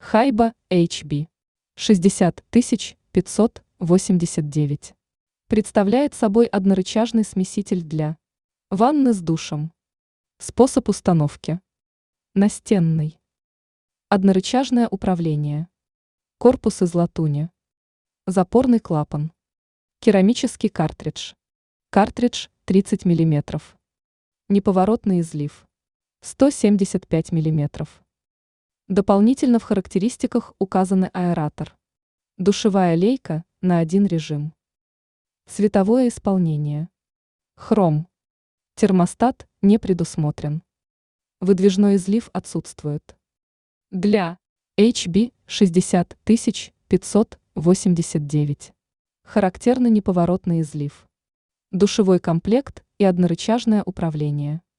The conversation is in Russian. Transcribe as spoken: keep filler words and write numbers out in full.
Хайба эйч би шестьдесят тысяч пятьсот восемьдесят девять. Представляет собой однорычажный смеситель для ванны с душем. Способ установки. Настенный. Однорычажное управление. Корпус из латуни. Запорный клапан. Керамический картридж. Картридж тридцать миллиметров. Неповоротный излив. сто семьдесят пять миллиметров. Дополнительно в характеристиках указаны аэратор. Душевая лейка на один режим. Цветовое исполнение. Хром. Термостат не предусмотрен. Выдвижной излив отсутствует. Для эйч би шестьдесят тысяч пятьсот восемьдесят девять. Характерный неповоротный излив. Душевой комплект и однорычажное управление.